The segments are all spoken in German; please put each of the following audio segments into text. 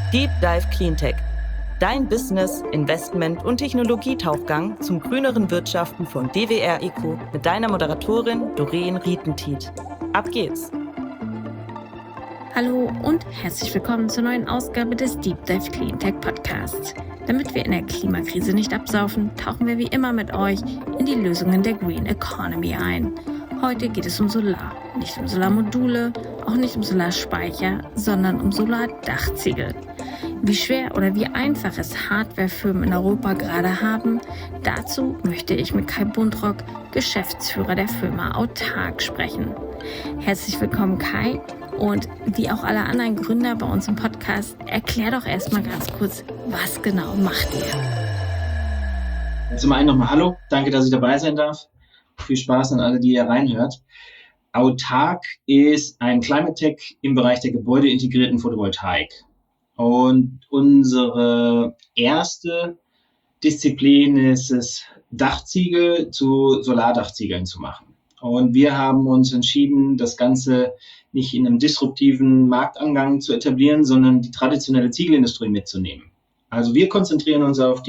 Deep Dive Cleantech. Dein Business-, Investment- und Technologietauchgang zum grüneren Wirtschaften von DWR Eco mit deiner Moderatorin Doreen Rietentiet. Ab geht's! Hallo und herzlich willkommen zur neuen Ausgabe des Deep Dive Cleantech Podcasts. Damit wir in der Klimakrise nicht absaufen, tauchen wir wie immer mit euch in die Lösungen der Green Economy ein. Heute geht es um Solar. Nicht um Solarmodule, auch nicht um Solarspeicher, sondern um Solardachziegel. Wie schwer oder wie einfach es Hardwarefirmen in Europa gerade haben, dazu möchte ich mit Kai Buntrock, Geschäftsführer der Firma Autark, sprechen. Herzlich willkommen, Kai. Und wie auch alle anderen Gründer bei uns im Podcast, erklär doch erstmal ganz kurz, was genau macht ihr? Zum einen nochmal Hallo, danke, dass ich dabei sein darf. Viel Spaß an alle, die ihr reinhört. Autark ist ein Climate Tech im Bereich der gebäudeintegrierten Photovoltaik. Und unsere erste Disziplin ist es, Dachziegel zu Solardachziegeln zu machen. Und wir haben uns entschieden, das Ganze nicht in einem disruptiven Marktangang zu etablieren, sondern die traditionelle Ziegelindustrie mitzunehmen. Also wir konzentrieren uns auf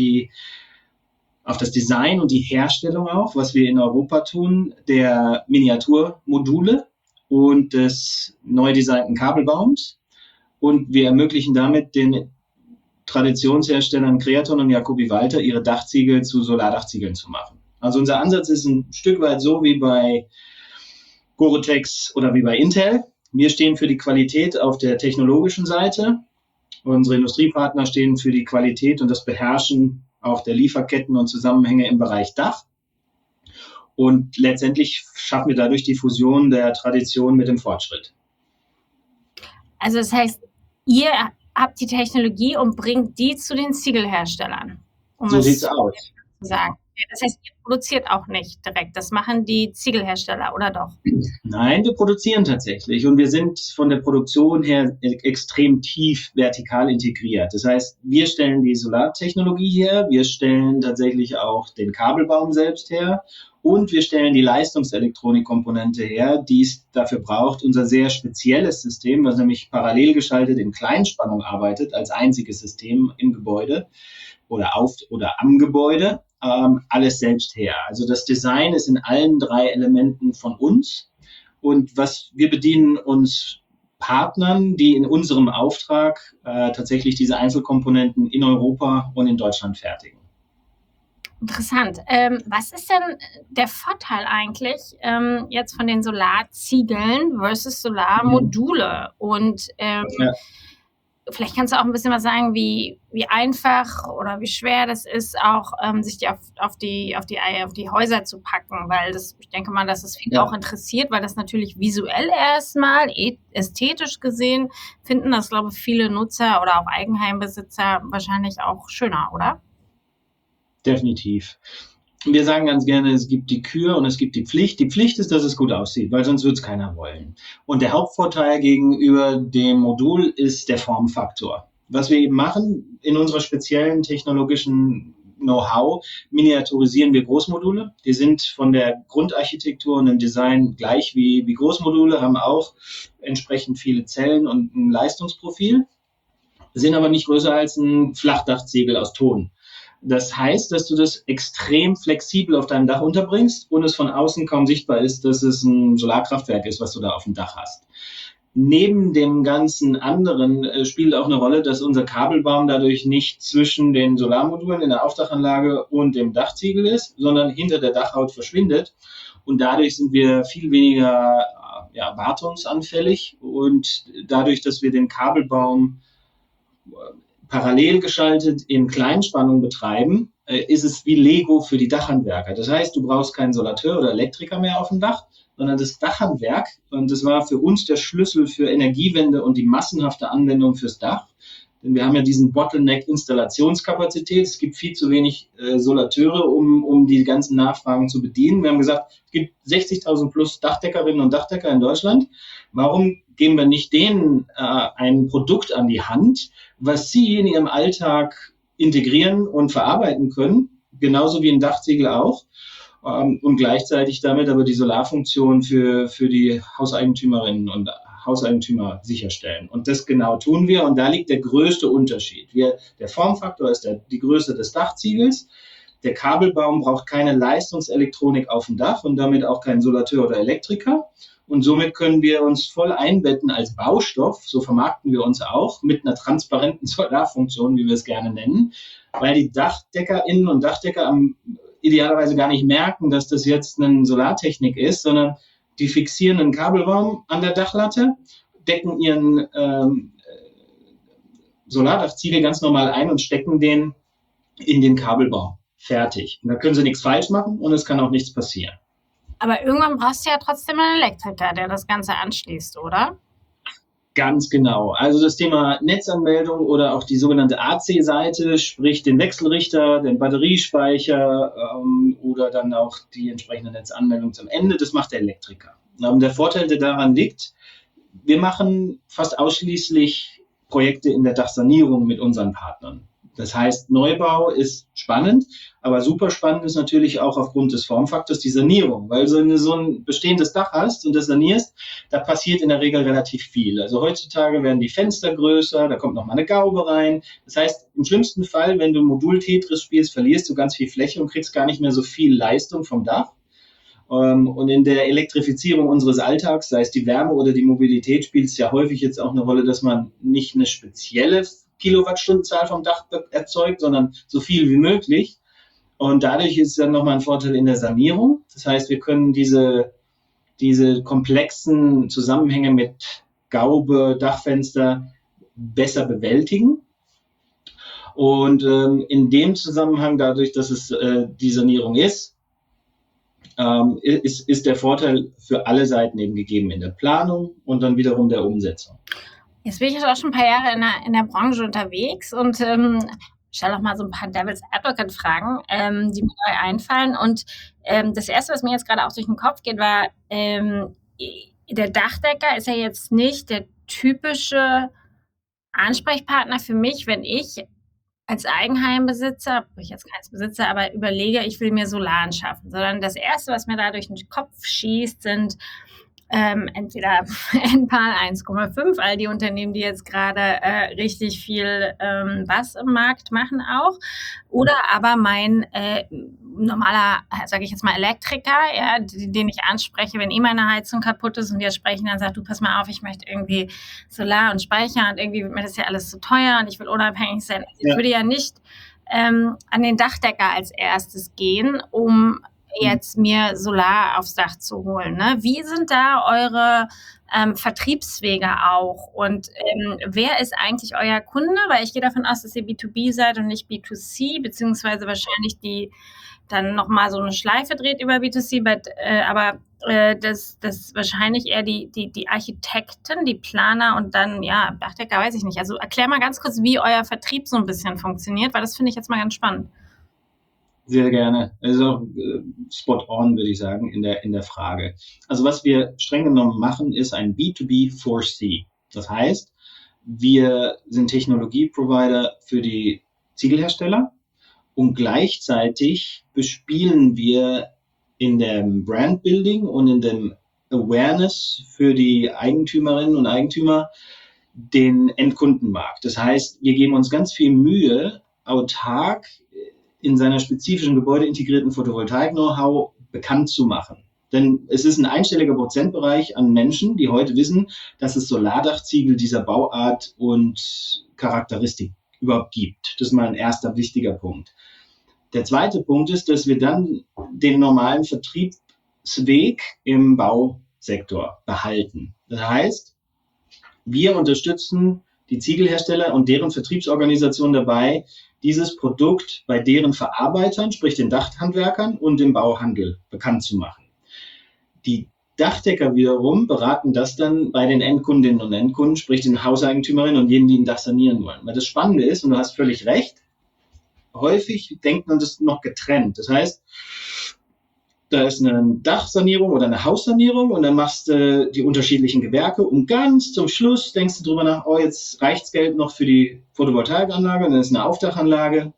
das Design und die Herstellung auch, was wir in Europa tun, der Miniaturmodule und des neu designten Kabelbaums. Und wir ermöglichen damit den Traditionsherstellern Creaton und Jacobi Walter, ihre Dachziegel zu Solardachziegeln zu machen. Also unser Ansatz ist ein Stück weit so wie bei Gore-Tex oder wie bei Intel. Wir stehen für die Qualität auf der technologischen Seite. Unsere Industriepartner stehen für die Qualität und das Beherrschen auch der Lieferketten und Zusammenhänge im Bereich Dach. Und letztendlich schaffen wir dadurch die Fusion der Tradition mit dem Fortschritt. Also das heißt, ihr habt die Technologie und bringt die zu den Ziegelherstellern. So sieht es aus. Zu sagen. Das heißt, ihr produziert auch nicht direkt. Das machen die Ziegelhersteller, oder doch? Nein, wir produzieren tatsächlich. Und wir sind von der Produktion her extrem tief vertikal integriert. Das heißt, wir stellen die Solartechnologie her, wir stellen tatsächlich auch den Kabelbaum selbst her und wir stellen die Leistungselektronikkomponente her, die es dafür braucht, unser sehr spezielles System, was nämlich parallel geschaltet in Kleinspannung arbeitet, als einziges System im Gebäude oder am Gebäude, alles selbst her. Also das Design ist in allen 3 Elementen von uns und wir bedienen uns Partnern, die in unserem Auftrag tatsächlich diese Einzelkomponenten in Europa und in Deutschland fertigen. Interessant. Was ist denn der Vorteil eigentlich jetzt von den Solarziegeln versus Solarmodule? Und vielleicht kannst du auch ein bisschen was sagen, wie einfach oder wie schwer das ist, auch sich die auf die Häuser zu packen, weil ich denke mal, dass es viele auch interessiert, weil das natürlich visuell erstmal, ästhetisch gesehen, finden das, glaube ich, viele Nutzer oder auch Eigenheimbesitzer wahrscheinlich auch schöner, oder? Definitiv. Wir sagen ganz gerne, es gibt die Kür und es gibt die Pflicht. Die Pflicht ist, dass es gut aussieht, weil sonst wird es keiner wollen. Und der Hauptvorteil gegenüber dem Modul ist der Formfaktor. Was wir eben machen, in unserer speziellen technologischen Know-how, miniaturisieren wir Großmodule. Die sind von der Grundarchitektur und dem Design gleich wie Großmodule, haben auch entsprechend viele Zellen und ein Leistungsprofil, sind aber nicht größer als ein Flachdachziegel aus Ton. Das heißt, dass du das extrem flexibel auf deinem Dach unterbringst und es von außen kaum sichtbar ist, dass es ein Solarkraftwerk ist, was du da auf dem Dach hast. Neben dem ganzen anderen spielt auch eine Rolle, dass unser Kabelbaum dadurch nicht zwischen den Solarmodulen in der Aufdachanlage und dem Dachziegel ist, sondern hinter der Dachhaut verschwindet. Und dadurch sind wir viel weniger wartungsanfällig. Und dadurch, dass wir den Kabelbaum parallel geschaltet in Kleinspannung betreiben, ist es wie Lego für die Dachhandwerker. Das heißt, du brauchst keinen Solateur oder Elektriker mehr auf dem Dach, sondern das Dachhandwerk. Und das war für uns der Schlüssel für Energiewende und die massenhafte Anwendung fürs Dach. Denn wir haben ja diesen Bottleneck Installationskapazität. Es gibt viel zu wenig Solateure, um die ganzen Nachfragen zu bedienen. Wir haben gesagt, es gibt 60.000 plus Dachdeckerinnen und Dachdecker in Deutschland. Warum geben wir nicht denen ein Produkt an die Hand, was sie in ihrem Alltag integrieren und verarbeiten können, genauso wie ein Dachziegel auch, und gleichzeitig damit aber die Solarfunktion für die Hauseigentümerinnen und Hauseigentümer sicherstellen. Und das genau tun wir. Und da liegt der größte Unterschied. Der Formfaktor ist die Größe des Dachziegels. Der Kabelbaum braucht keine Leistungselektronik auf dem Dach und damit auch keinen Solateur oder Elektriker. Und somit können wir uns voll einbetten als Baustoff, so vermarkten wir uns auch, mit einer transparenten Solarfunktion, wie wir es gerne nennen, weil die DachdeckerInnen und Dachdecker idealerweise gar nicht merken, dass das jetzt eine Solartechnik ist, sondern die fixieren einen Kabelbaum an der Dachlatte, decken ihren Solardachziegel ganz normal ein und stecken den in den Kabelbaum. Fertig. Und da können sie nichts falsch machen und es kann auch nichts passieren. Aber irgendwann brauchst du ja trotzdem einen Elektriker, der das Ganze anschließt, oder? Ganz genau. Also das Thema Netzanmeldung oder auch die sogenannte AC-Seite, sprich den Wechselrichter, den Batteriespeicher oder dann auch die entsprechende Netzanmeldung zum Ende, das macht der Elektriker. Der Vorteil, der daran liegt, wir machen fast ausschließlich Projekte in der Dachsanierung mit unseren Partnern. Das heißt, Neubau ist spannend, aber super spannend ist natürlich auch aufgrund des Formfaktors die Sanierung, weil wenn du so ein bestehendes Dach hast und das sanierst, da passiert in der Regel relativ viel. Also heutzutage werden die Fenster größer, da kommt noch mal eine Gaube rein. Das heißt, im schlimmsten Fall, wenn du Modul-Tetris spielst, verlierst du ganz viel Fläche und kriegst gar nicht mehr so viel Leistung vom Dach. Und in der Elektrifizierung unseres Alltags, sei es die Wärme oder die Mobilität, spielt es ja häufig jetzt auch eine Rolle, dass man nicht eine spezielle Kilowattstundenzahl vom Dach erzeugt, sondern so viel wie möglich. Und dadurch ist dann nochmal ein Vorteil in der Sanierung. Das heißt, wir können diese komplexen Zusammenhänge mit Gaube, Dachfenster besser bewältigen. Und in dem Zusammenhang, dadurch, dass es die Sanierung ist der Vorteil für alle Seiten eben gegeben in der Planung und dann wiederum der Umsetzung. Jetzt bin ich auch schon ein paar Jahre in der Branche unterwegs und stelle auch mal so ein paar Devil's Advocate-Fragen, die mir neu einfallen. Und das Erste, was mir jetzt gerade auch durch den Kopf geht, war, der Dachdecker ist ja jetzt nicht der typische Ansprechpartner für mich, wenn ich als Eigenheimbesitzer, ich jetzt keins besitze, aber überlege, ich will mir Solar anschaffen, sondern das Erste, was mir da durch den Kopf schießt, sind entweder Enpal 1,5, all die Unternehmen, die jetzt gerade richtig viel was im Markt machen auch, oder aber mein normaler, sage ich jetzt mal, Elektriker, ja, den ich anspreche, wenn meine Heizung kaputt ist und wir sprechen, dann sagt, du, pass mal auf, ich möchte irgendwie Solar und Speicher und irgendwie wird mir das ja alles zu teuer und ich will unabhängig sein. Ich würde ja nicht an den Dachdecker als erstes gehen, um jetzt mir Solar aufs Dach zu holen. Ne? Wie sind da eure Vertriebswege auch? Und wer ist eigentlich euer Kunde? Weil ich gehe davon aus, dass ihr B2B seid und nicht B2C, beziehungsweise wahrscheinlich die dann nochmal so eine Schleife dreht über B2C, aber das wahrscheinlich eher die Architekten, die Planer und dann, ja, Dachdecker, weiß ich nicht. Also erklär mal ganz kurz, wie euer Vertrieb so ein bisschen funktioniert, weil das finde ich jetzt mal ganz spannend. Sehr gerne. Also spot on, würde ich sagen, in der Frage. Also was wir streng genommen machen, ist ein B2B4C. Das heißt, wir sind Technologieprovider für die Ziegelhersteller und gleichzeitig bespielen wir in dem Brandbuilding und in dem Awareness für die Eigentümerinnen und Eigentümer den Endkundenmarkt. Das heißt, wir geben uns ganz viel Mühe, autark in seiner spezifischen gebäudeintegrierten Photovoltaik-Know-how bekannt zu machen. Denn es ist ein einstelliger Prozentbereich an Menschen, die heute wissen, dass es Solardachziegel dieser Bauart und Charakteristik überhaupt gibt. Das ist mal ein erster wichtiger Punkt. Der zweite Punkt ist, dass wir dann den normalen Vertriebsweg im Bausektor behalten. Das heißt, wir unterstützen die Ziegelhersteller und deren Vertriebsorganisation dabei, dieses Produkt bei deren Verarbeitern, sprich den Dachhandwerkern und dem Bauhandel bekannt zu machen. Die Dachdecker wiederum beraten das dann bei den Endkundinnen und Endkunden, sprich den Hauseigentümerinnen und jenen, die ein Dach sanieren wollen. Weil das Spannende ist, und du hast völlig recht, häufig denkt man das noch getrennt. Das heißt, da ist eine Dachsanierung oder eine Haussanierung und dann machst du die unterschiedlichen Gewerke und ganz zum Schluss denkst du drüber nach, oh, jetzt reicht's Geld noch für die Photovoltaikanlage und dann ist eine Aufdachanlage.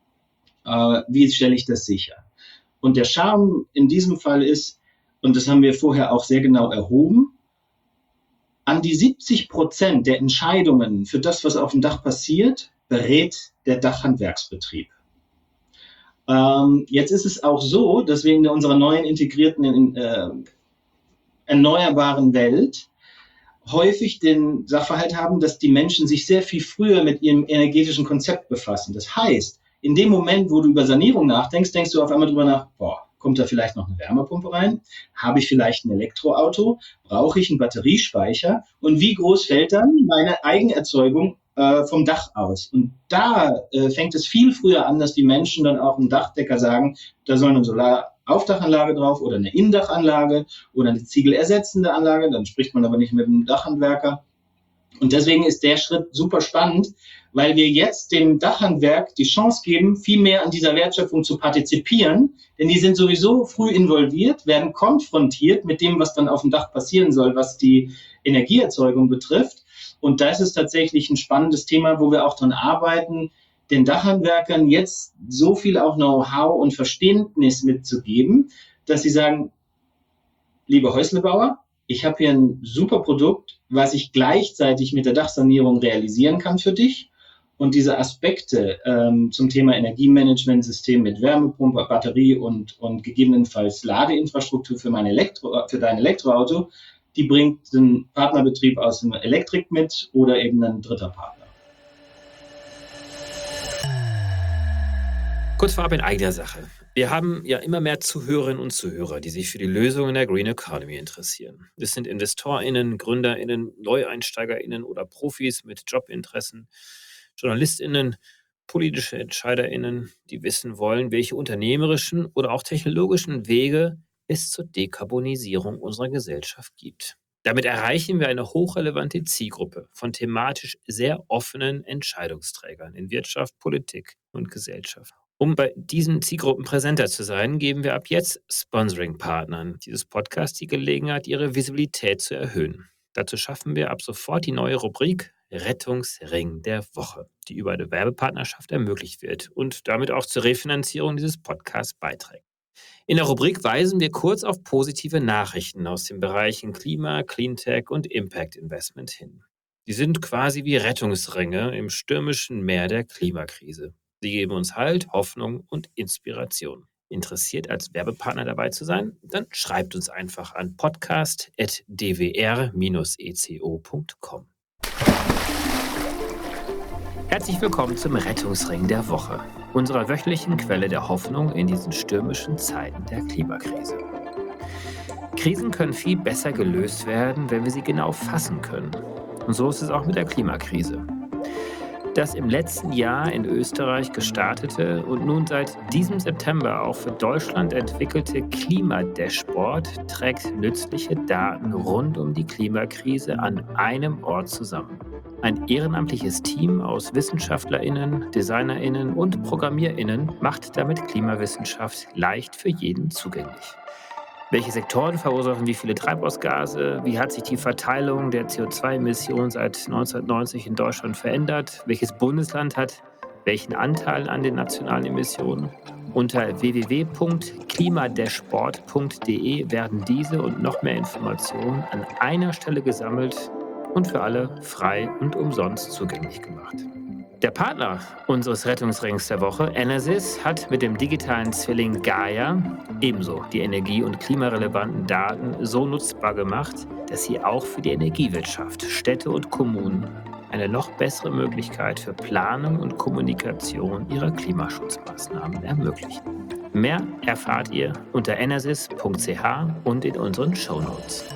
Wie stelle ich das sicher? Und der Charme in diesem Fall ist, und das haben wir vorher auch sehr genau erhoben, An die 70% der Entscheidungen für das, was auf dem Dach passiert, berät der Dachhandwerksbetrieb. Jetzt ist es auch so, dass wir in unserer neuen integrierten erneuerbaren Welt häufig den Sachverhalt haben, dass die Menschen sich sehr viel früher mit ihrem energetischen Konzept befassen. Das heißt, in dem Moment, wo du über Sanierung nachdenkst, denkst du auf einmal drüber nach, kommt da vielleicht noch eine Wärmepumpe rein? Habe ich vielleicht ein Elektroauto? Brauche ich einen Batteriespeicher? Und wie groß fällt dann meine Eigenerzeugung vom Dach aus? Und da fängt es viel früher an, dass die Menschen dann auch im Dachdecker sagen, da soll eine Solaraufdachanlage drauf oder eine Innendachanlage oder eine ziegelersetzende Anlage. Dann spricht man aber nicht mit dem Dachhandwerker. Und deswegen ist der Schritt super spannend, weil wir jetzt dem Dachhandwerk die Chance geben, viel mehr an dieser Wertschöpfung zu partizipieren, denn die sind sowieso früh involviert, werden konfrontiert mit dem, was dann auf dem Dach passieren soll, was die Energieerzeugung betrifft. Und da ist es tatsächlich ein spannendes Thema, wo wir auch dran arbeiten, den Dachhandwerkern jetzt so viel auch Know-how und Verständnis mitzugeben, dass sie sagen, liebe Häuslebauer, ich habe hier ein super Produkt, was ich gleichzeitig mit der Dachsanierung realisieren kann für dich. Und diese Aspekte zum Thema Energiemanagementsystem mit Wärmepumpe, Batterie und gegebenenfalls Ladeinfrastruktur für dein Elektroauto, die bringt ein Partnerbetrieb aus dem Elektrik mit oder eben ein dritter Partner. Kurz vorab in eigener Sache. Wir haben ja immer mehr Zuhörerinnen und Zuhörer, die sich für die Lösungen der Green Economy interessieren. Das sind InvestorInnen, GründerInnen, NeueinsteigerInnen oder Profis mit Jobinteressen, JournalistInnen, politische EntscheiderInnen, die wissen wollen, welche unternehmerischen oder auch technologischen Wege es zur Dekarbonisierung unserer Gesellschaft gibt. Damit erreichen wir eine hochrelevante Zielgruppe von thematisch sehr offenen Entscheidungsträgern in Wirtschaft, Politik und Gesellschaft. Um bei diesen Zielgruppen präsenter zu sein, geben wir ab jetzt Sponsoring-Partnern dieses Podcasts die Gelegenheit, ihre Visibilität zu erhöhen. Dazu schaffen wir ab sofort die neue Rubrik Rettungsring der Woche, die über eine Werbepartnerschaft ermöglicht wird und damit auch zur Refinanzierung dieses Podcasts beiträgt. In der Rubrik weisen wir kurz auf positive Nachrichten aus den Bereichen Klima, Cleantech und Impact Investment hin. Die sind quasi wie Rettungsringe im stürmischen Meer der Klimakrise. Sie geben uns Halt, Hoffnung und Inspiration. Interessiert als Werbepartner dabei zu sein? Dann schreibt uns einfach an podcast@dwr-eco.com. Herzlich willkommen zum Rettungsring der Woche, unserer wöchentlichen Quelle der Hoffnung in diesen stürmischen Zeiten der Klimakrise. Krisen können viel besser gelöst werden, wenn wir sie genau fassen können. Und so ist es auch mit der Klimakrise. Das im letzten Jahr in Österreich gestartete und nun seit diesem September auch für Deutschland entwickelte Klimadashboard trägt nützliche Daten rund um die Klimakrise an einem Ort zusammen. Ein ehrenamtliches Team aus WissenschaftlerInnen, DesignerInnen und ProgrammierInnen macht damit Klimawissenschaft leicht für jeden zugänglich. Welche Sektoren verursachen wie viele Treibhausgase? Wie hat sich die Verteilung der CO2-Emissionen seit 1990 in Deutschland verändert? Welches Bundesland hat welchen Anteil an den nationalen Emissionen? Unter www.klimadashboard.de werden diese und noch mehr Informationen an einer Stelle gesammelt und für alle frei und umsonst zugänglich gemacht. Der Partner unseres Rettungsrings der Woche, Enersys, hat mit dem digitalen Zwilling Gaia ebenso die energie- und klimarelevanten Daten so nutzbar gemacht, dass sie auch für die Energiewirtschaft, Städte und Kommunen eine noch bessere Möglichkeit für Planung und Kommunikation ihrer Klimaschutzmaßnahmen ermöglichen. Mehr erfahrt ihr unter enersys.ch und in unseren Shownotes.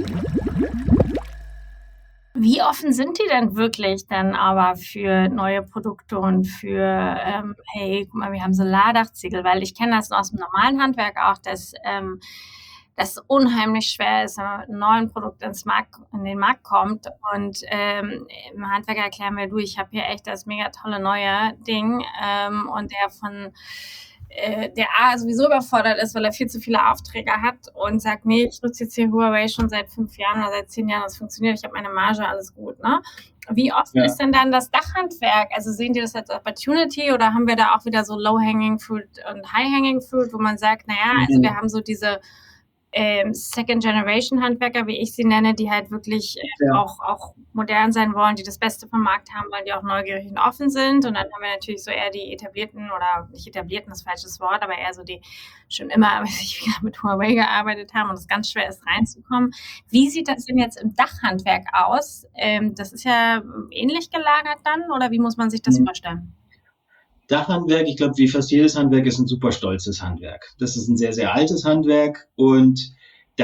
Wie offen sind die denn wirklich dann aber für neue Produkte und für, hey, guck mal, wir haben Solardachziegel, weil ich kenne das nur aus dem normalen Handwerk auch, dass das unheimlich schwer ist, wenn man mit einem neuen Produkt in den Markt kommt und im Handwerker erklären wir, du, ich habe hier echt das mega tolle neue Ding und der A sowieso überfordert ist, weil er viel zu viele Aufträge hat und sagt, nee, ich nutze jetzt hier Huawei schon seit 5 Jahren oder seit 10 Jahren, das funktioniert, ich habe meine Marge, alles gut, ne? Wie offen ist denn dann das Dachhandwerk? Also sehen die das als Opportunity oder haben wir da auch wieder so Low-Hanging Fruit und High-Hanging Fruit, wo man sagt, naja, also wir haben so diese Second-Generation-Handwerker, wie ich sie nenne, die halt wirklich auch modern sein wollen, die das Beste vom Markt haben, weil die auch neugierig und offen sind. Und dann haben wir natürlich so eher die etablierten, oder nicht etablierten, das ist ein falsches Wort, aber eher so die schon immer mit Huawei gearbeitet haben und es ganz schwer ist, reinzukommen. Wie sieht das denn jetzt im Dachhandwerk aus? Das ist ja ähnlich gelagert dann, oder wie muss man sich das vorstellen? Dachhandwerk, ich glaube, wie fast jedes Handwerk, ist ein super stolzes Handwerk. Das ist ein sehr, sehr altes Handwerk und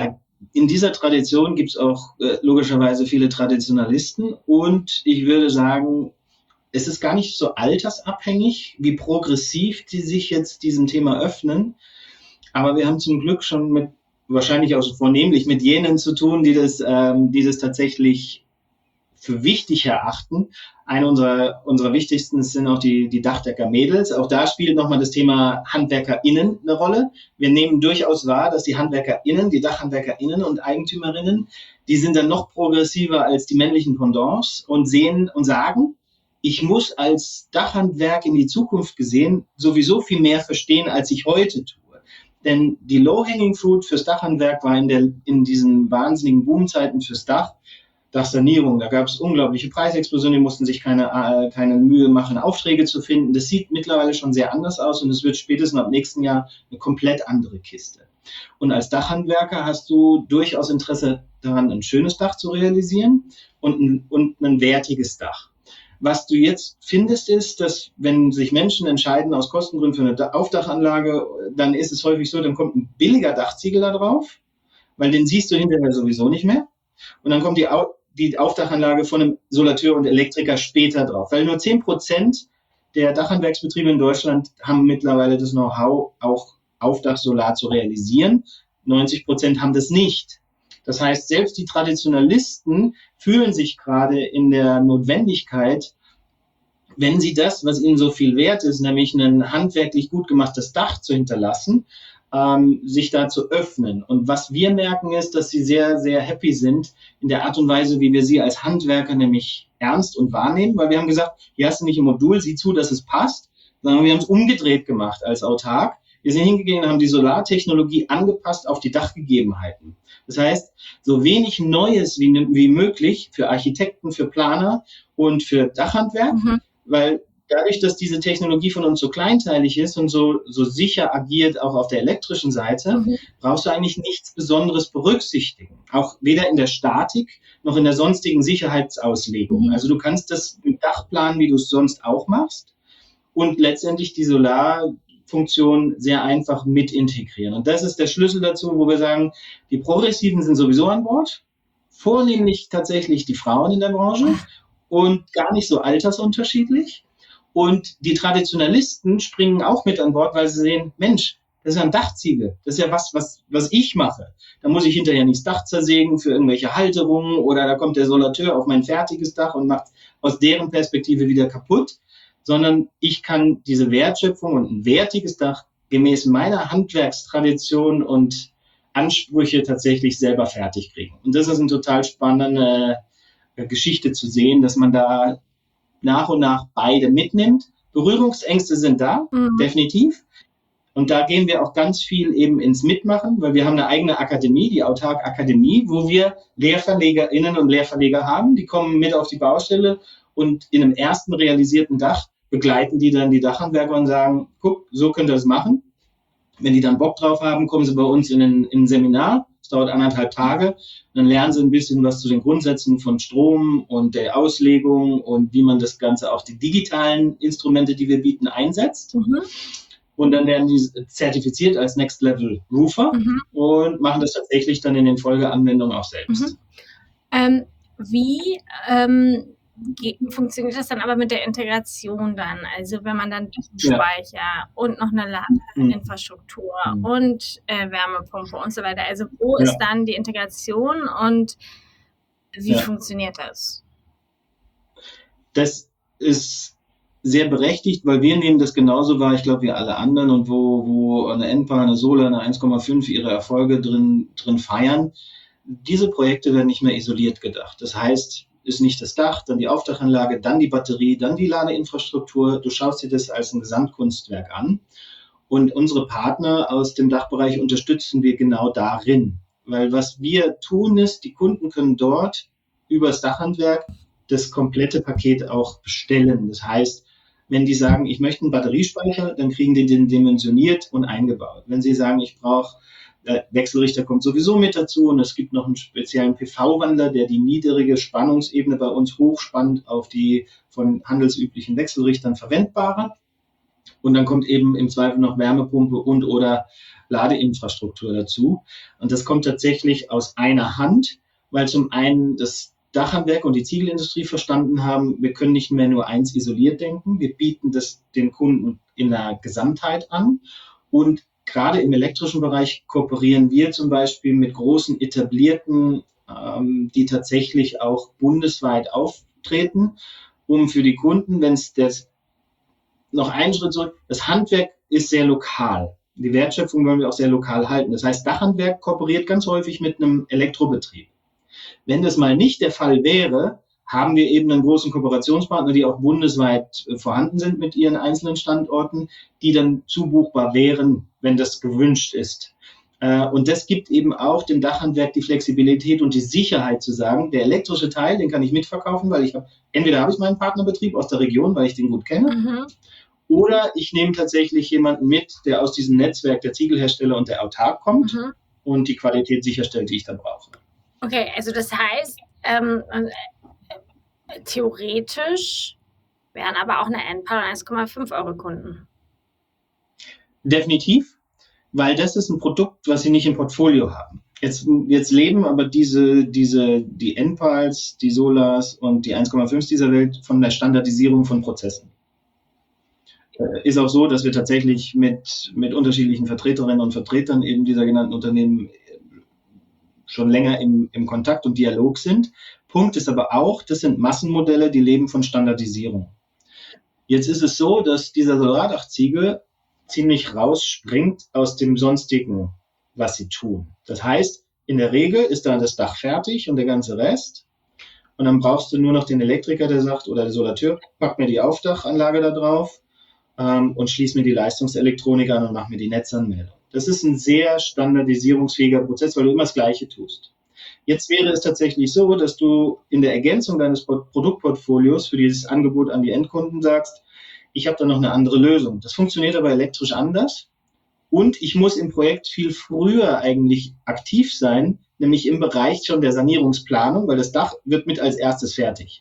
in dieser Tradition gibt es auch logischerweise viele Traditionalisten und ich würde sagen, es ist gar nicht so altersabhängig, wie progressiv die sich jetzt diesem Thema öffnen, aber wir haben zum Glück schon wahrscheinlich auch vornehmlich mit jenen zu tun, die das tatsächlich für wichtig erachten. Eine unserer wichtigsten sind auch die Dachdecker-Mädels. Auch da spielt nochmal das Thema HandwerkerInnen eine Rolle. Wir nehmen durchaus wahr, dass die HandwerkerInnen, die DachhandwerkerInnen und Eigentümerinnen, die sind dann noch progressiver als die männlichen Pendants und sehen und sagen, ich muss als Dachhandwerk in die Zukunft gesehen sowieso viel mehr verstehen, als ich heute tue. Denn die Low-Hanging Fruit fürs Dachhandwerk war in diesen wahnsinnigen Boomzeiten fürs Dachsanierung. Da gab es unglaubliche Preisexplosionen, die mussten sich keine Mühe machen, Aufträge zu finden. Das sieht mittlerweile schon sehr anders aus und es wird spätestens ab nächsten Jahr eine komplett andere Kiste. Und als Dachhandwerker hast du durchaus Interesse daran, ein schönes Dach zu realisieren und ein wertiges Dach. Was du jetzt findest, ist, dass wenn sich Menschen entscheiden aus Kostengründen für eine Aufdachanlage, dann ist es häufig so, dann kommt ein billiger Dachziegel da drauf, weil den siehst du hinterher sowieso nicht mehr. Und dann kommt die Aufdachanlage von einem Solateur und Elektriker später drauf, weil nur 10% der Dachhandwerksbetriebe in Deutschland haben mittlerweile das Know-how, auch Aufdachsolar zu realisieren. 90% haben das nicht. Das heißt, selbst die Traditionalisten fühlen sich gerade in der Notwendigkeit, wenn sie das, was ihnen so viel wert ist, nämlich ein handwerklich gut gemachtes Dach zu hinterlassen, sich da zu öffnen. Und was wir merken ist, dass sie sehr, sehr happy sind in der Art und Weise, wie wir sie als Handwerker nämlich ernst und wahrnehmen, weil wir haben gesagt, hier hast du nicht ein Modul, sieh zu, dass es passt, sondern wir haben es umgedreht gemacht als autark. Wir sind hingegangen und haben die Solartechnologie angepasst auf die Dachgegebenheiten. Das heißt, so wenig Neues wie möglich für Architekten, für Planer und für Dachhandwerk, weil dadurch, dass diese Technologie von uns so kleinteilig ist und so sicher agiert, auch auf der elektrischen Seite, brauchst du eigentlich nichts Besonderes berücksichtigen. Auch weder in der Statik noch in der sonstigen Sicherheitsauslegung. Also du kannst das mit Dach planen, wie du es sonst auch machst und letztendlich die Solarfunktion sehr einfach mit integrieren. Und das ist der Schlüssel dazu, wo wir sagen, die Progressiven sind sowieso an Bord, vornehmlich tatsächlich die Frauen in der Branche und gar nicht so altersunterschiedlich. Und die Traditionalisten springen auch mit an Bord, weil sie sehen, Mensch, das ist ja ein Dachziegel. Das ist ja was ich mache. Da muss ich hinterher nicht das Dach zersägen für irgendwelche Halterungen oder da kommt der Solateur auf mein fertiges Dach und macht aus deren Perspektive wieder kaputt, sondern ich kann diese Wertschöpfung und ein wertiges Dach gemäß meiner Handwerkstradition und Ansprüche tatsächlich selber fertig kriegen. Und das ist eine total spannende Geschichte zu sehen, dass man da nach und nach beide mitnimmt. Berührungsängste sind da, definitiv. Und da gehen wir auch ganz viel eben ins Mitmachen, weil wir haben eine eigene Akademie, die Autark Akademie, wo wir LehrverlegerInnen und Lehrverleger haben, die kommen mit auf die Baustelle und in einem ersten realisierten Dach begleiten die dann die Dachhandwerker und sagen, guck, so könnt ihr das machen. Wenn die dann Bock drauf haben, kommen sie bei uns in ein Seminar. Es dauert 1,5 Tage. Dann lernen sie ein bisschen was zu den Grundsätzen von Strom und der Auslegung und wie man das Ganze auch die digitalen Instrumente, die wir bieten, einsetzt. Und dann werden die zertifiziert als Next Level Roofer und machen das tatsächlich dann in den Folgeanwendungen auch selbst. Wie funktioniert das dann aber mit der Integration dann? Also wenn man dann Speicher und noch eine Ladeinfrastruktur und Wärmepumpe und so weiter. Also wo ist dann die Integration und wie funktioniert das? Das ist sehr berechtigt, weil wir nehmen das genauso wahr, ich glaube, wie alle anderen und wo eine Enpa, eine Solar, eine 1,5 ihre Erfolge drin feiern. Diese Projekte werden nicht mehr isoliert gedacht. Das heißt, ist nicht das Dach, dann die Aufdachanlage, dann die Batterie, dann die Ladeinfrastruktur. Du schaust dir das als ein Gesamtkunstwerk an. Und unsere Partner aus dem Dachbereich unterstützen wir genau darin. Weil was wir tun ist, die Kunden können dort über das Dachhandwerk das komplette Paket auch bestellen. Das heißt, wenn die sagen, ich möchte einen Batteriespeicher, dann kriegen die den dimensioniert und eingebaut. Wenn sie sagen, ich brauche, der Wechselrichter kommt sowieso mit dazu und es gibt noch einen speziellen PV-Wandler, der die niedrige Spannungsebene bei uns hochspannt auf die von handelsüblichen Wechselrichtern verwendbare. Und dann kommt eben im Zweifel noch Wärmepumpe und oder Ladeinfrastruktur dazu. Und das kommt tatsächlich aus einer Hand, weil zum einen das Dachhandwerk und die Ziegelindustrie verstanden haben, wir können nicht mehr nur eins isoliert denken, wir bieten das den Kunden in der Gesamtheit an. Und gerade im elektrischen Bereich kooperieren wir zum Beispiel mit großen etablierten, die tatsächlich auch bundesweit auftreten, um für die Kunden, wenn es das noch einen Schritt zurück, das Handwerk ist sehr lokal. Die Wertschöpfung wollen wir auch sehr lokal halten. Das heißt, Dachhandwerk kooperiert ganz häufig mit einem Elektrobetrieb. Wenn das mal nicht der Fall wäre, haben wir eben einen großen Kooperationspartner, die auch bundesweit vorhanden sind mit ihren einzelnen Standorten, die dann zubuchbar wären, wenn das gewünscht ist. Und das gibt eben auch dem Dachhandwerk die Flexibilität und die Sicherheit zu sagen, der elektrische Teil, den kann ich mitverkaufen, weil entweder habe ich meinen Partnerbetrieb aus der Region, weil ich den gut kenne, oder ich nehme tatsächlich jemanden mit, der aus diesem Netzwerk der Ziegelhersteller und der Autark kommt und die Qualität sicherstellt, die ich dann brauche. Okay, also das heißt, theoretisch wären aber auch eine Endpal 1,5 Euro Kunden. Definitiv, weil das ist ein Produkt, was sie nicht im Portfolio haben. Jetzt leben aber die Endpals, die Solars und die 1,5 dieser Welt von der Standardisierung von Prozessen. Ist auch so, dass wir tatsächlich mit unterschiedlichen Vertreterinnen und Vertretern eben dieser genannten Unternehmen schon länger im Kontakt und Dialog sind. Punkt ist aber auch, das sind Massenmodelle, die leben von Standardisierung. Jetzt ist es so, dass dieser Solardachziegel ziemlich rausspringt aus dem Sonstigen, was sie tun. Das heißt, in der Regel ist dann das Dach fertig und der ganze Rest. Und dann brauchst du nur noch den Elektriker, der sagt, oder der Solateur, pack mir die Aufdachanlage da drauf und schließ mir die Leistungselektronik an und mach mir die Netzanmeldung. Das ist ein sehr standardisierungsfähiger Prozess, weil du immer das Gleiche tust. Jetzt wäre es tatsächlich so, dass du in der Ergänzung deines Produktportfolios für dieses Angebot an die Endkunden sagst, ich habe da noch eine andere Lösung. Das funktioniert aber elektrisch anders und ich muss im Projekt viel früher eigentlich aktiv sein, nämlich im Bereich schon der Sanierungsplanung, weil das Dach wird mit als erstes fertig.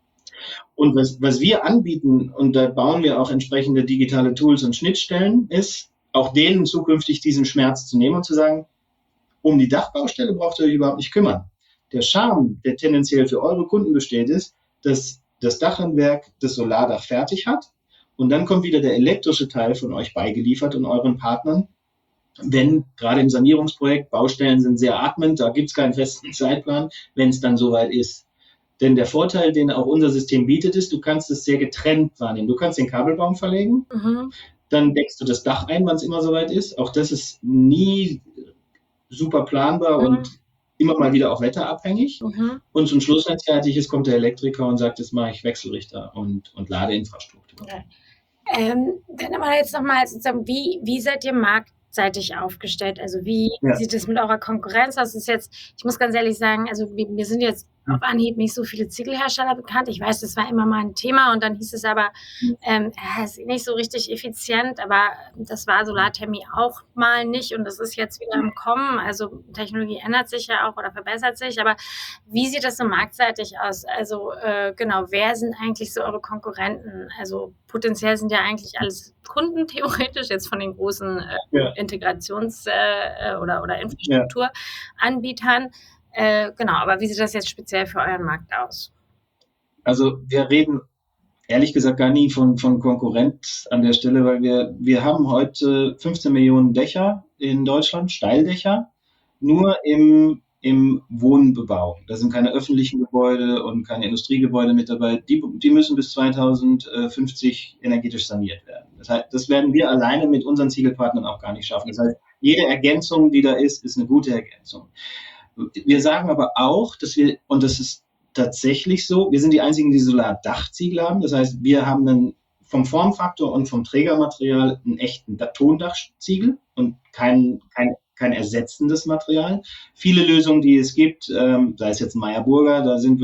Und was wir anbieten, und da bauen wir auch entsprechende digitale Tools und Schnittstellen, ist, auch denen zukünftig diesen Schmerz zu nehmen und zu sagen, um die Dachbaustelle braucht ihr euch überhaupt nicht kümmern. Der Charme, der tendenziell für eure Kunden besteht, ist, dass das Dachhandwerk das Solardach fertig hat und dann kommt wieder der elektrische Teil von euch beigeliefert und euren Partnern. Wenn gerade im Sanierungsprojekt, Baustellen sind sehr atmend, da gibt es keinen festen Zeitplan, wenn es dann soweit ist. Denn der Vorteil, den auch unser System bietet, ist, du kannst es sehr getrennt wahrnehmen. Du kannst den Kabelbaum verlegen, dann deckst du das Dach ein, wann es immer soweit ist. Auch das ist nie super planbar und immer mal wieder auch wetterabhängig. Und zum Schluss, wenn es fertig ist, kommt der Elektriker und sagt, jetzt mache ich Wechselrichter und Ladeinfrastruktur. Okay. Dann aber jetzt nochmal sozusagen, wie seid ihr marktseitig aufgestellt? Also wie sieht es mit eurer Konkurrenz aus? Das ist jetzt, ich muss ganz ehrlich sagen, also mir sind jetzt auf Anhieb nicht so viele Ziegelhersteller bekannt. Ich weiß, das war immer mal ein Thema und dann hieß es aber, es ist nicht so richtig effizient, aber das war Solarthermie auch mal nicht und das ist jetzt wieder im Kommen. Also Technologie ändert sich ja auch oder verbessert sich, aber wie sieht das so marktseitig aus? Also genau, wer sind eigentlich so eure Konkurrenten? Also potenziell sind ja eigentlich alles Kunden theoretisch, jetzt von den großen Integrations- oder Infrastrukturanbietern. Genau, aber wie sieht das jetzt speziell für euren Markt aus? Also wir reden ehrlich gesagt gar nie von Konkurrenz an der Stelle, weil wir haben heute 15 Millionen Dächer in Deutschland, Steildächer, nur im Wohnbebau. Da sind keine öffentlichen Gebäude und keine Industriegebäude mit dabei. Die müssen bis 2050 energetisch saniert werden. Das heißt, das werden wir alleine mit unseren Ziegelpartnern auch gar nicht schaffen. Das heißt, jede Ergänzung, die da ist eine gute Ergänzung. Wir sagen aber auch, und das ist tatsächlich so, wir sind die einzigen, die Solardachziegel haben. Das heißt, wir haben einen vom Formfaktor und vom Trägermaterial einen echten Tondachziegel und kein ersetzendes Material. Viele Lösungen, die es gibt, sei es jetzt ein Meyer Burger,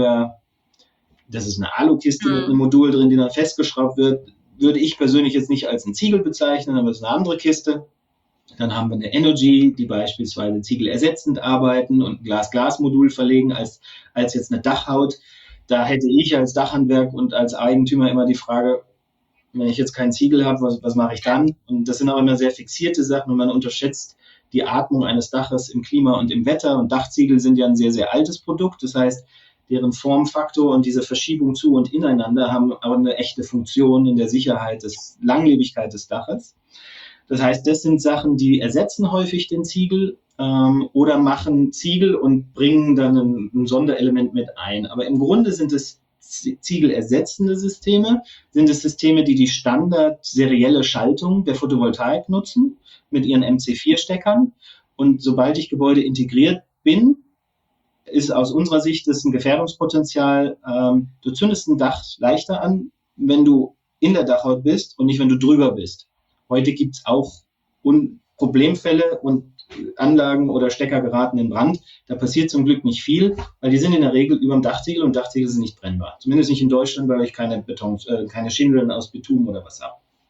das ist eine Alukiste mit einem Modul drin, die dann festgeschraubt wird, würde ich persönlich jetzt nicht als einen Ziegel bezeichnen, aber es ist eine andere Kiste. Dann haben wir eine Energy, die beispielsweise Ziegel ersetzend arbeiten und ein Glas-Glas-Modul verlegen als jetzt eine Dachhaut. Da hätte ich als Dachhandwerk und als Eigentümer immer die Frage, wenn ich jetzt keinen Ziegel habe, was mache ich dann? Und das sind auch immer sehr fixierte Sachen und man unterschätzt die Atmung eines Daches im Klima und im Wetter. Und Dachziegel sind ja ein sehr, sehr altes Produkt. Das heißt, deren Formfaktor und diese Verschiebung zu und ineinander haben auch eine echte Funktion in der Sicherheit, Langlebigkeit des Daches. Das heißt, das sind Sachen, die ersetzen häufig den Ziegel oder machen Ziegel und bringen dann ein Sonderelement mit ein. Aber im Grunde sind es ziegelersetzende Systeme, sind es Systeme, die die Standard-serielle Schaltung der Photovoltaik nutzen mit ihren MC4-Steckern. Und sobald ich Gebäude integriert bin, ist aus unserer Sicht das ein Gefährdungspotenzial. Du zündest ein Dach leichter an, wenn du in der Dachhaut bist und nicht, wenn du drüber bist. Heute gibt es auch Problemfälle und Anlagen oder Stecker geraten in Brand. Da passiert zum Glück nicht viel, weil die sind in der Regel über dem Dachziegel und Dachziegel sind nicht brennbar. Zumindest nicht in Deutschland, weil ich keine Schindeln aus Bitumen oder was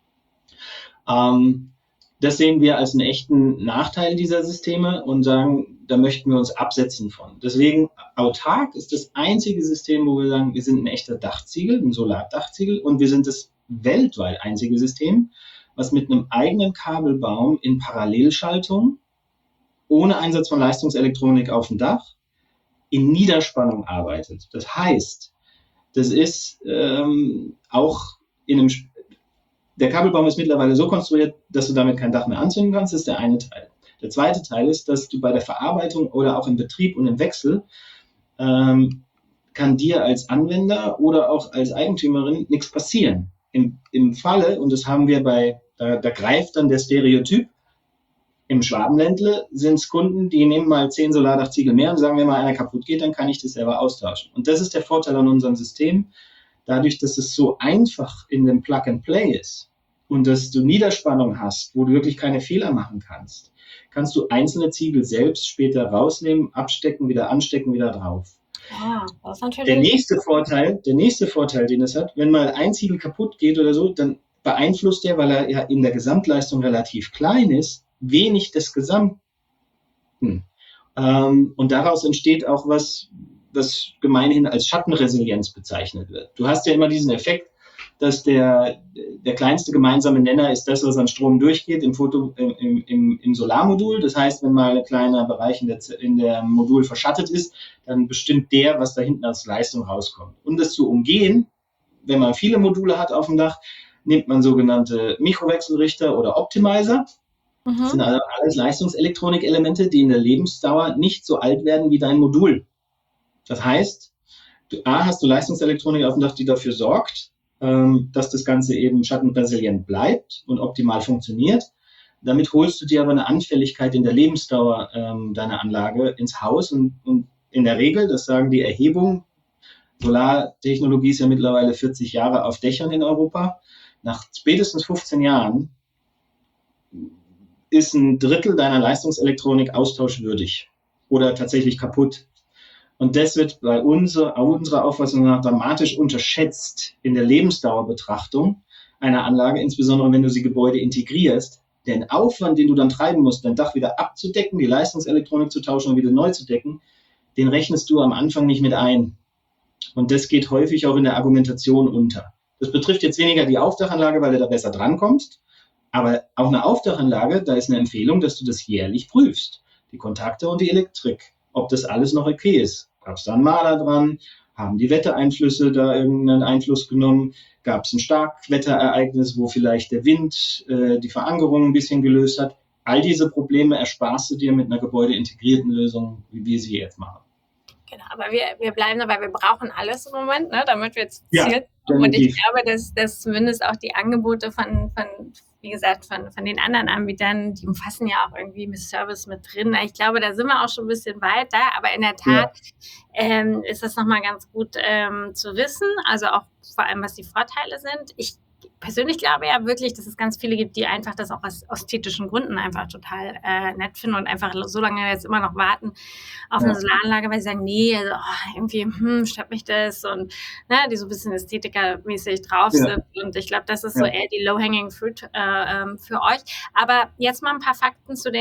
habe. Das sehen wir als einen echten Nachteil dieser Systeme und sagen, da möchten wir uns absetzen von. Deswegen autark ist das einzige System, wo wir sagen, wir sind ein echter Dachziegel, ein Solardachziegel und wir sind das weltweit einzige System, was mit einem eigenen Kabelbaum in Parallelschaltung, ohne Einsatz von Leistungselektronik auf dem Dach, in Niederspannung arbeitet. Das heißt, das ist auch der Kabelbaum ist mittlerweile so konstruiert, dass du damit kein Dach mehr anzünden kannst. Das ist der eine Teil. Der zweite Teil ist, dass du bei der Verarbeitung oder auch im Betrieb und im Wechsel kann dir als Anwender oder auch als Eigentümerin nichts passieren. Im Falle, und das haben wir da greift dann der Stereotyp, im Schwabenländle sind es Kunden, die nehmen mal 10 Solardachziegel mehr und sagen, wenn mal einer kaputt geht, dann kann ich das selber austauschen. Und das ist der Vorteil an unserem System. Dadurch, dass es so einfach in dem Plug-and-Play ist und dass du Niederspannung hast, wo du wirklich keine Fehler machen kannst, kannst du einzelne Ziegel selbst später rausnehmen, abstecken, wieder anstecken, wieder drauf. Ja, das ist natürlich Der nächste Vorteil, den es hat, wenn mal ein Ziegel kaputt geht oder so, dann beeinflusst der, weil er ja in der Gesamtleistung relativ klein ist, wenig des Gesamten. Und daraus entsteht auch was gemeinhin als Schattenresilienz bezeichnet wird. Du hast ja immer diesen Effekt, dass der kleinste gemeinsame Nenner ist das, was an Strom durchgeht im Solarmodul. Das heißt, wenn mal ein kleiner Bereich in der Modul verschattet ist, dann bestimmt der, was da hinten als Leistung rauskommt. Um das zu umgehen, wenn man viele Module hat auf dem Dach, nimmt man sogenannte Mikrowechselrichter oder Optimizer. Das sind also alles Leistungselektronikelemente, die in der Lebensdauer nicht so alt werden wie dein Modul. Das heißt, hast du Leistungselektronik auf dem Dach, die dafür sorgt, dass das Ganze eben schattenresilient bleibt und optimal funktioniert. Damit holst du dir aber eine Anfälligkeit in der Lebensdauer deiner Anlage ins Haus und in der Regel, das sagen die Erhebungen, Solartechnologie ist ja mittlerweile 40 Jahre auf Dächern in Europa. Nach spätestens 15 Jahren ist ein Drittel deiner Leistungselektronik austauschwürdig oder tatsächlich kaputt. Und das wird bei unserer Auffassung nach dramatisch unterschätzt in der Lebensdauerbetrachtung einer Anlage, insbesondere wenn du sie Gebäude integrierst. Den Aufwand, den du dann treiben musst, dein Dach wieder abzudecken, die Leistungselektronik zu tauschen und wieder neu zu decken, den rechnest du am Anfang nicht mit ein. Und das geht häufig auch in der Argumentation unter. Das betrifft jetzt weniger die Aufdachanlage, weil du da besser drankommst. Aber auch eine Aufdachanlage, da ist eine Empfehlung, dass du das jährlich prüfst. Die Kontakte und die Elektrik, ob das alles noch okay ist. Gab es da einen Maler dran? Haben die Wettereinflüsse da irgendeinen Einfluss genommen? Gab es ein Starkwetterereignis, wo vielleicht der Wind die Verankerung ein bisschen gelöst hat? All diese Probleme ersparst du dir mit einer gebäudeintegrierten Lösung, wie wir sie jetzt machen. Genau, aber wir bleiben dabei, wir brauchen alles im Moment, ne, damit wir jetzt Ja, Ziel kommen. Und ich glaube, dass zumindest auch die Angebote von wie gesagt, von den anderen Anbietern, die umfassen ja auch irgendwie mit Service mit drin. Ich glaube, da sind wir auch schon ein bisschen weiter, aber in der Tat ist das nochmal ganz gut zu wissen, also auch vor allem, was die Vorteile sind. Ich persönlich glaube ja wirklich, dass es ganz viele gibt, die einfach das auch aus ästhetischen Gründen einfach total nett finden und einfach so lange jetzt immer noch warten auf eine Solaranlage, weil sie sagen, nee, also, irgendwie stört mich das und die so ein bisschen ästhetikermäßig drauf sind. Und ich glaube, das ist so eher die low-hanging fruit für euch. Aber jetzt mal ein paar Fakten zur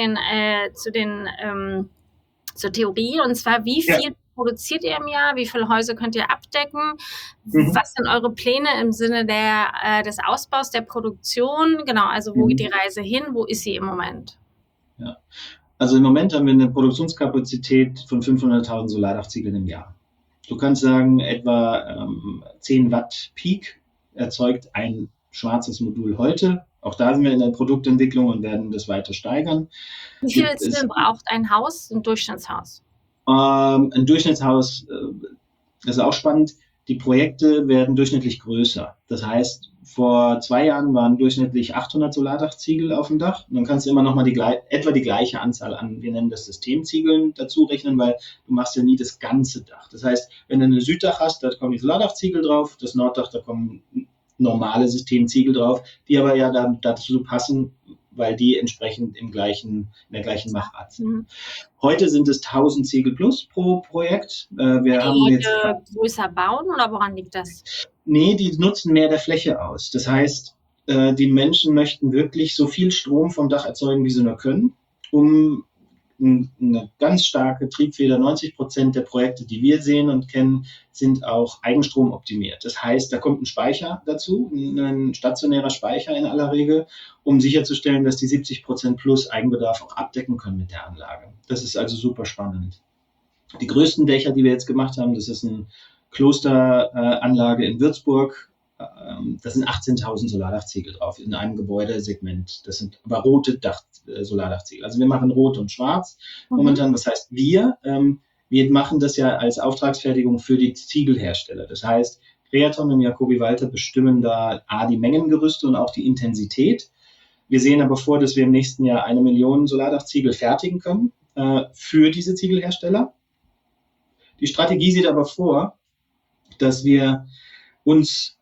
Theorie, und zwar, wie viel produziert ihr im Jahr? Wie viele Häuser könnt ihr abdecken? Was sind eure Pläne im Sinne des Ausbaus der Produktion? Genau, also wo geht die Reise hin? Wo ist sie im Moment? Ja, also im Moment haben wir eine Produktionskapazität von 500.000 Solardachziegeln im Jahr. Du kannst sagen, etwa 10 Watt Peak erzeugt ein schwarzes Modul heute. Auch da sind wir in der Produktentwicklung und werden das weiter steigern. Wie viel Zwiebeln braucht ein Haus, ein Durchschnittshaus? Ein Durchschnittshaus, das ist auch spannend, die Projekte werden durchschnittlich größer. Das heißt, vor 2 Jahren waren durchschnittlich 800 Solardachziegel auf dem Dach. Und dann kannst du immer noch mal etwa die gleiche Anzahl an, wir nennen das Systemziegeln, dazu rechnen, weil du machst ja nie das ganze Dach. Das heißt, wenn du ein Süddach hast, da kommen die Solardachziegel drauf, das Norddach, da kommen normale Systemziegel drauf, die aber ja dann dazu passen, weil die entsprechend in der gleichen Machart sind. Heute sind es 1000 Ziegel plus pro Projekt. Wir haben jetzt größer bauen oder woran liegt das? Nee, die nutzen mehr der Fläche aus. Das heißt, die Menschen möchten wirklich so viel Strom vom Dach erzeugen, wie sie nur können, um eine ganz starke Triebfeder. 90% der Projekte, die wir sehen und kennen, sind auch Eigenstrom optimiert. Das heißt, da kommt ein Speicher dazu, ein stationärer Speicher in aller Regel, um sicherzustellen, dass die 70% plus Eigenbedarf auch abdecken können mit der Anlage. Das ist also super spannend. Die größten Dächer, die wir jetzt gemacht haben, das ist ein Klosteranlage in Würzburg. Da sind 18.000 Solardachziegel drauf in einem Gebäudesegment. Das sind aber rote Solardachziegel. Also wir machen rot und schwarz momentan. Was heißt wir? Wir machen das ja als Auftragsfertigung für die Ziegelhersteller. Das heißt, Creaton und Jacobi Walter bestimmen da die Mengengerüste und auch die Intensität. Wir sehen aber vor, dass wir im nächsten Jahr 1 Million Solardachziegel fertigen können für diese Ziegelhersteller. Die Strategie sieht aber vor, dass wir uns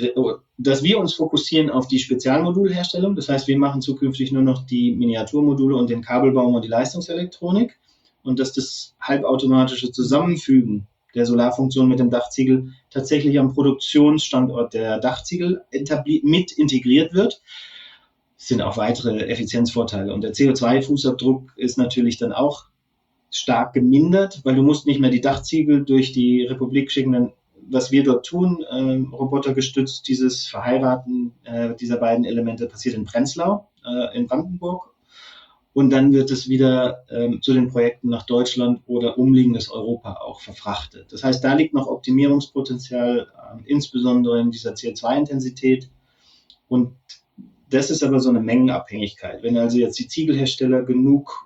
fokussieren auf die Spezialmodulherstellung. Das heißt, wir machen zukünftig nur noch die Miniaturmodule und den Kabelbaum und die Leistungselektronik. Und dass das halbautomatische Zusammenfügen der Solarfunktion mit dem Dachziegel tatsächlich am Produktionsstandort der Dachziegel mit integriert wird. Das sind auch weitere Effizienzvorteile. Und der CO2-Fußabdruck ist natürlich dann auch stark gemindert, weil du musst nicht mehr die Dachziegel durch die Republik schicken. Was wir dort tun, robotergestützt, dieses Verheiraten dieser beiden Elemente passiert in Prenzlau in Brandenburg. Und dann wird es wieder zu den Projekten nach Deutschland oder umliegendes Europa auch verfrachtet. Das heißt, da liegt noch Optimierungspotenzial, insbesondere in dieser CO2-Intensität. Und das ist aber so eine Mengenabhängigkeit. Wenn also jetzt die Ziegelhersteller genug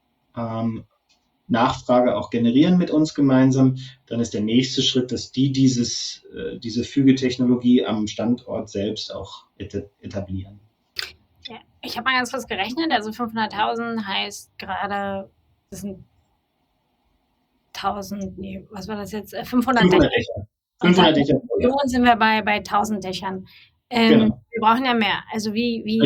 Nachfrage auch generieren mit uns gemeinsam, dann ist der nächste Schritt, dass diese Fügetechnologie am Standort selbst auch etablieren. Ja, ich habe mal ganz kurz gerechnet, also 500.000 heißt gerade, das sind 500 Dächer. 500 Dächer. Für uns sind wir bei 1000 Dächern. Genau. Wir brauchen ja mehr. Also wie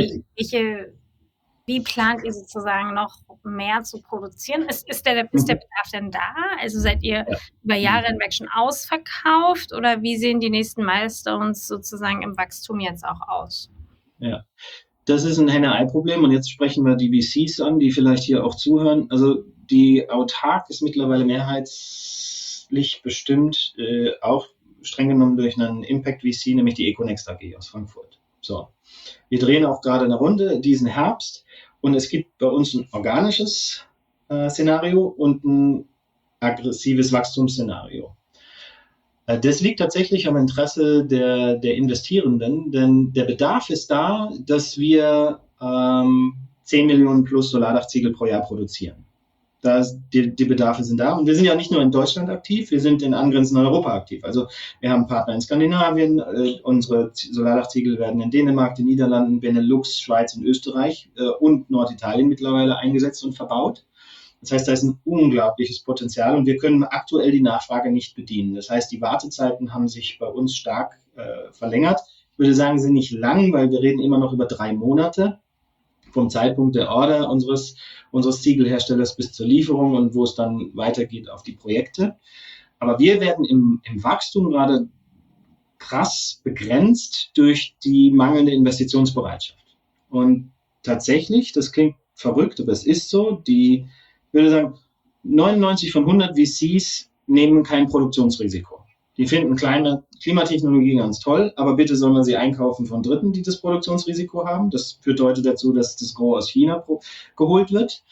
plant ihr sozusagen noch mehr zu produzieren? Ist der Bedarf denn da? Also seid ihr über Jahre hinweg schon ausverkauft oder wie sehen die nächsten Milestones sozusagen im Wachstum jetzt auch aus? Ja, das ist ein Henne-Ei-Problem und jetzt sprechen wir die VCs an, die vielleicht hier auch zuhören. Also die Autark ist mittlerweile mehrheitlich bestimmt, auch streng genommen durch einen Impact-VC, nämlich die Econext AG aus Frankfurt. So, wir drehen auch gerade eine Runde diesen Herbst und es gibt bei uns ein organisches Szenario und ein aggressives Wachstumsszenario. Das liegt tatsächlich am Interesse der Investierenden, denn der Bedarf ist da, dass wir 10 Millionen plus Solardachziegel pro Jahr produzieren. Die Bedarfe sind da und wir sind ja nicht nur in Deutschland aktiv, wir sind in angrenzenden Europa aktiv. Also wir haben Partner in Skandinavien, unsere Solardachziegel werden in Dänemark, den Niederlanden, Benelux, Schweiz und Österreich und Norditalien mittlerweile eingesetzt und verbaut. Das heißt, da ist ein unglaubliches Potenzial und wir können aktuell die Nachfrage nicht bedienen. Das heißt, die Wartezeiten haben sich bei uns stark verlängert. Ich würde sagen, sind nicht lang, weil wir reden immer noch über 3 Monate vom Zeitpunkt der Order unseres Ziegelherstellers bis zur Lieferung und wo es dann weitergeht auf die Projekte. Aber wir werden im Wachstum gerade krass begrenzt durch die mangelnde Investitionsbereitschaft. Und tatsächlich, das klingt verrückt, aber es ist so, ich würde sagen, 99 von 100 VCs nehmen kein Produktionsrisiko. Die finden kleine Klimatechnologie ganz toll, aber bitte soll man sie einkaufen von Dritten, die das Produktionsrisiko haben. Das führt heute dazu, dass das Gros aus China geholt wird.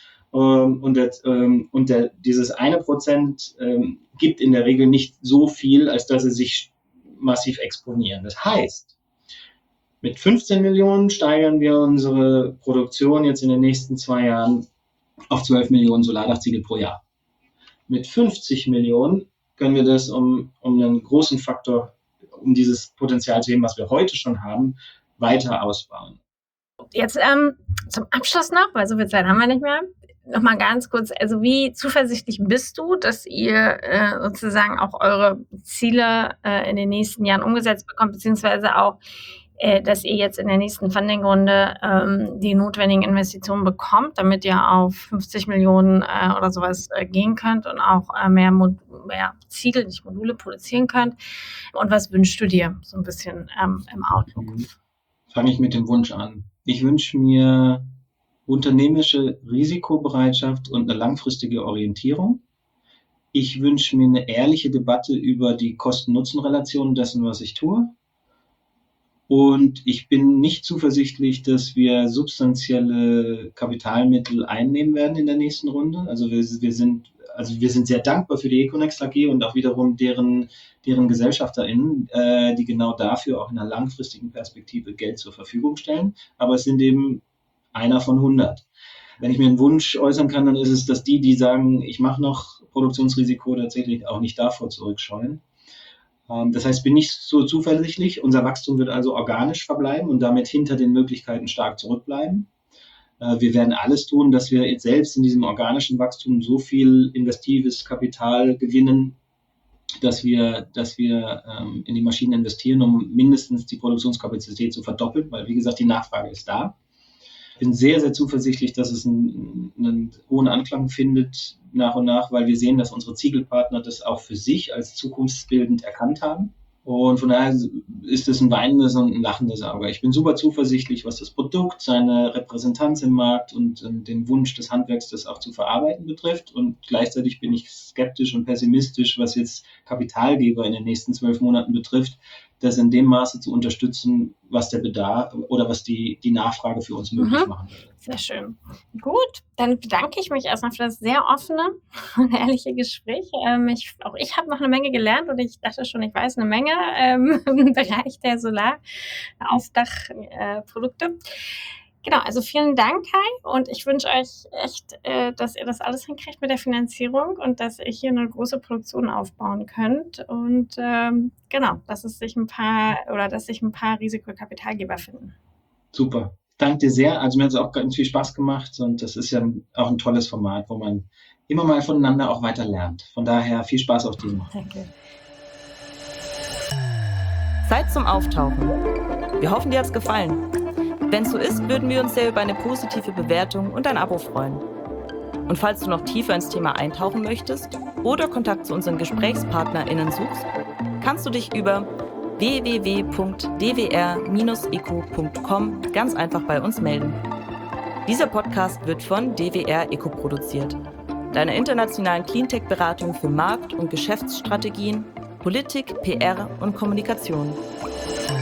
Dieses 1% gibt in der Regel nicht so viel, als dass sie sich massiv exponieren. Das heißt, mit 15 Millionen steigern wir unsere Produktion jetzt in den nächsten 2 Jahren auf 12 Millionen Solardachziegel pro Jahr. Mit 50 Millionen können wir das um einen großen Faktor, um dieses Potenzial zu heben, was wir heute schon haben, weiter ausbauen. Jetzt zum Abschluss noch, weil so viel Zeit haben wir nicht mehr, noch mal ganz kurz, also wie zuversichtlich bist du, dass ihr sozusagen auch eure Ziele in den nächsten Jahren umgesetzt bekommt, beziehungsweise auch, dass ihr jetzt in der nächsten Funding-Runde die notwendigen Investitionen bekommt, damit ihr auf 50 Millionen oder sowas gehen könnt und auch mehr Ziegel, nicht Module produzieren könnt? Und was wünschst du dir so ein bisschen im Outlook? Fange ich mit dem Wunsch an. Ich wünsche mir unternehmerische Risikobereitschaft und eine langfristige Orientierung. Ich wünsche mir eine ehrliche Debatte über die Kosten-Nutzen-Relation dessen, was ich tue. Und ich bin nicht zuversichtlich, dass wir substanzielle Kapitalmittel einnehmen werden in der nächsten Runde. Also wir sind sehr dankbar für die Econext AG und auch wiederum deren GesellschafterInnen, die genau dafür auch in einer langfristigen Perspektive Geld zur Verfügung stellen. Aber es sind eben einer von 100. Wenn ich mir einen Wunsch äußern kann, dann ist es, dass die sagen, ich mache noch Produktionsrisiko, tatsächlich auch nicht davor zurückscheuen. Das heißt, ich bin nicht so zuversichtlich. Unser Wachstum wird also organisch verbleiben und damit hinter den Möglichkeiten stark zurückbleiben. Wir werden alles tun, dass wir jetzt selbst in diesem organischen Wachstum so viel investives Kapital gewinnen, dass wir in die Maschinen investieren, um mindestens die Produktionskapazität zu verdoppeln, weil, wie gesagt, die Nachfrage ist da. Ich bin sehr, sehr zuversichtlich, dass es einen hohen Anklang findet nach und nach, weil wir sehen, dass unsere Ziegelpartner das auch für sich als zukunftsbildend erkannt haben. Und von daher ist es ein weinendes und ein lachendes Auge. Ich bin super zuversichtlich, was das Produkt, seine Repräsentanz im Markt und den Wunsch des Handwerks, das auch zu verarbeiten betrifft. Und gleichzeitig bin ich skeptisch und pessimistisch, was jetzt Kapitalgeber in den nächsten 12 Monaten betrifft, das in dem Maße zu unterstützen, was der Bedarf oder was die Nachfrage für uns möglich machen würde. Sehr schön. Gut, dann bedanke ich mich erstmal für das sehr offene und ehrliche Gespräch. Auch ich habe noch eine Menge gelernt und ich dachte schon, ich weiß eine Menge im Bereich der Solaraufdachprodukte. Genau, also vielen Dank, Kai, und ich wünsche euch echt, dass ihr das alles hinkriegt mit der Finanzierung und dass ihr hier eine große Produktion aufbauen könnt und dass sich ein paar Risikokapitalgeber finden. Super, danke dir sehr. Also mir hat es auch ganz viel Spaß gemacht und das ist ja auch ein tolles Format, wo man immer mal voneinander auch weiter lernt. Von daher viel Spaß auf dir noch. Danke. Zeit zum Auftauchen. Wir hoffen, dir hat's gefallen. Wenn es so ist, würden wir uns sehr über eine positive Bewertung und ein Abo freuen. Und falls du noch tiefer ins Thema eintauchen möchtest oder Kontakt zu unseren GesprächspartnerInnen suchst, kannst du dich über www.dwr-eco.com ganz einfach bei uns melden. Dieser Podcast wird von DWR Eco produziert, deiner internationalen Cleantech-Beratung für Markt- und Geschäftsstrategien, Politik, PR und Kommunikation.